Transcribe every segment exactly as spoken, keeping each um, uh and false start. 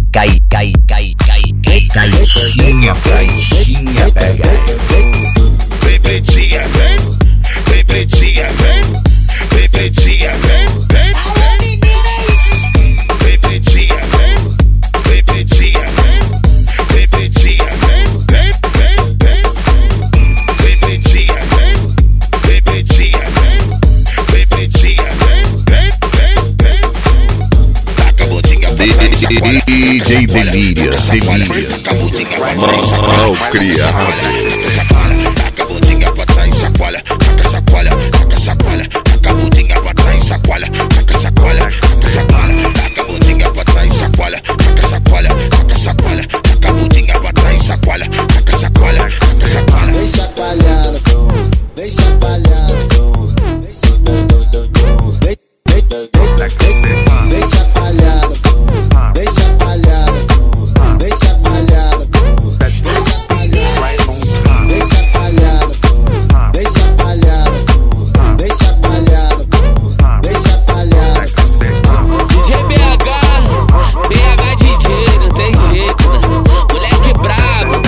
Cai, cai, cai, cai, cai, caixinha, caixinha, pega. Vem pretinha, vem, vem pretinha, vem, vem pretinha, vem, vem, vem pretinha, vem, vem pretinha, vem, vem pretinha, vem, vem, vem, vem pretinha, vem, vem pretinha, vem, vem pretinha, vem, vem, vem, vem. Taca a botinha pra trás, sacola. D J Delírias, Delírias. Taca a botinha pra trás, sacola. Mal criado. Taca a botinha pra trás, sacola. Taca sacola, taca sacola. Taca a botinha pra trás, sacola. Taca sacola, taca sacola. Taca a botinha pra trás, sacola. Taca sacola, taca sacola. Taca a botinha pra trás, sacola. Taca sacola, taca sacola. Vem chacoalhando, vem chacoalhando, vem chacoalhando, vem, vem, vem, vem chacoalhando, vem chacoalhando, vem chacoalhando, vem chacoalhando, vem chacoalhando, vem chacoalhando, vem chacoalhando, vem chacoalhando. D J B H, B H D J, não tem jeito, né? Moleque brabo.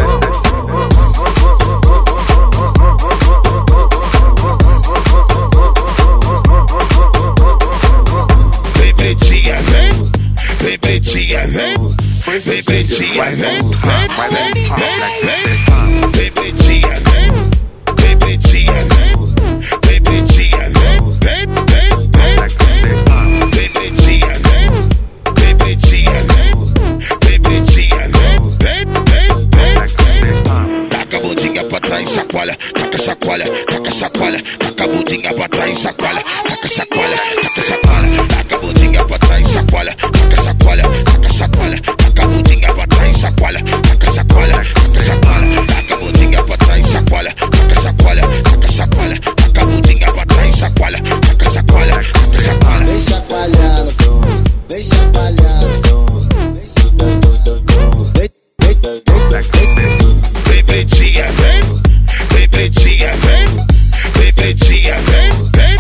Vem pretinha, vem, vem pretinha, vem, vem pretinha, vem, vem, vem, vem, vem pretinha, vem, vem pretinha, vem, vem pretinha, vem, vem, vem, vem, vem pretinha, vem, vem pretinha, vem, vem pretinha, vem, vem, vem, vem. Taca a botinha pra trás, sacola, taca sacola, taca sacola, taca a botinha pra trás, sacola, taca sacola, taca sacola, taca a botinha pra trás, sacola, taca sacola, taca sacola, taca a botinha pra trás, sacola, taca sacola, taca sacola, taca a botinha pra trás, sacola, taca sacola, taca sacola, taca a botinha pra trás, sacola, taca sacola, taca sacola. Vem chacoalhando, vem chacoalhando, vem chacoalhando, vem, vem, vem, Vem pretinha, vem, vem pretinha, vem, vem pretinha, vem, vem,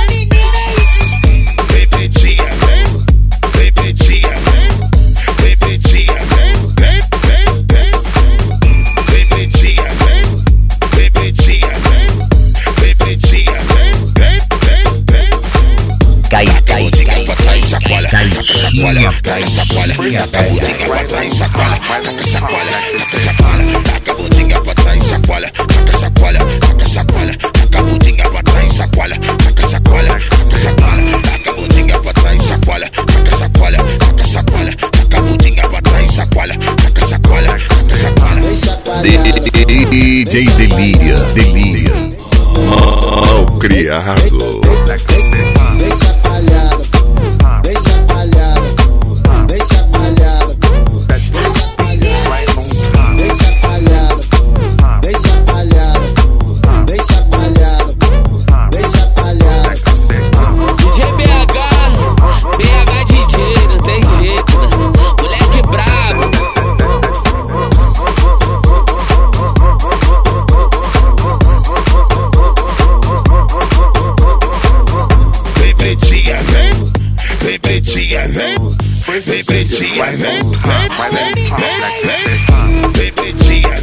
vem pretinha, vem, vem pretinha, vem, vem pretinha, vem, vem, vem, vem pretinha, vem, vem pretinha, vem, vem pretinha, vem, vem, vem, vem. Cai, cai, cai, cai, Sacola, caixinha, taca sacola, caixinha, taca a botinha pra trás, sacola, taca sacola, taca sacola, taca a botinha pra trás, sacola, taca sacola, taca sacola, taca a botinha pra trás, sacola, taca sacola, taca sacola, taca a botinha pra trás, sacola, taca sacola, taca sacola, taca a botinha pra trás, sacola, taca sacola, taca sacola. vem chacoalhando, D J Delírias, Delírias. Mal criado. vem chacoalhando, vem chacoalhando, vem chacoalhando, vem chacoalhando, vem chacoalhando, vem chacoalhando, vem chacoalhando, vem chacoalhando. D J B H, B H D J, não tem jeito, né? Moleque brabo. Vem pretinha, vem, vem pretinha, vem, vem pretinha, vem, vem, vem, vem, vem pretinha,